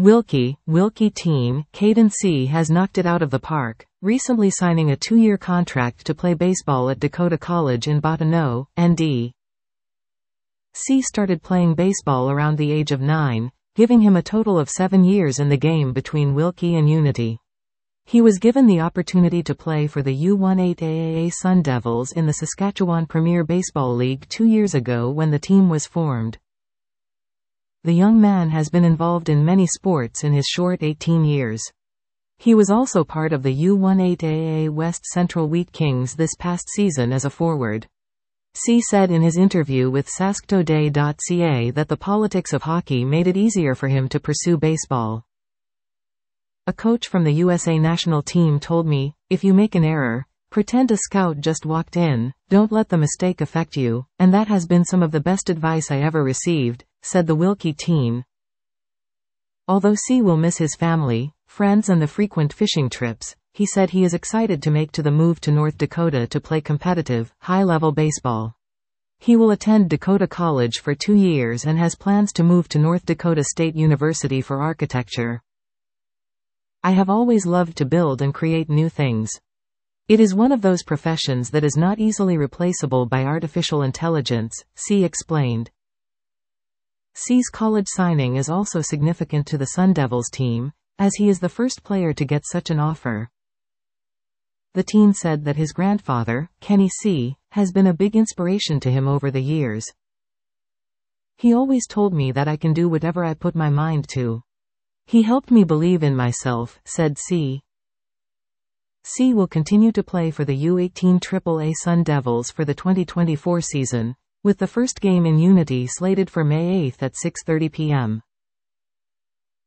Wilkie teen, Caden C has knocked it out of the park, recently signing a 2-year contract to play baseball at Dakota College in Bottineau, ND. C started playing baseball around the age of 9, giving him a total of 7 years in the game between Wilkie and Unity. He was given the opportunity to play for the U18AAA Sun Devils in the Saskatchewan Premier Baseball League 2 years ago when the team was formed. The young man has been involved in many sports in his short 18 years. He was also part of the U18AAA West Central Wheat Kings this past season as a forward. C said in his interview with sasktoday.ca that the politics of hockey made it easier for him to pursue baseball. A coach from the USA national team told me, "If you make an error, pretend a scout just walked in, don't let the mistake affect you, and that has been some of the best advice I ever received," said the Wilkie teen. Although C will miss his family, friends and the frequent fishing trips, he said he is excited to make the move to North Dakota to play competitive, high-level baseball. He will attend Dakota College for 2 years and has plans to move to North Dakota State University for architecture. "I have always loved to build and create new things. It is one of those professions that is not easily replaceable by artificial intelligence," C explained. C's college signing is also significant to the Sun Devils team, as he is the first player to get such an offer. The teen said that his grandfather, Kenny C, has been a big inspiration to him over the years. "He always told me that I can do whatever I put my mind to. He helped me believe in myself," said C. C will continue to play for the U18 AAA Sun Devils for the 2024 season, with the first game in Unity slated for May 8 at 6:30 p.m.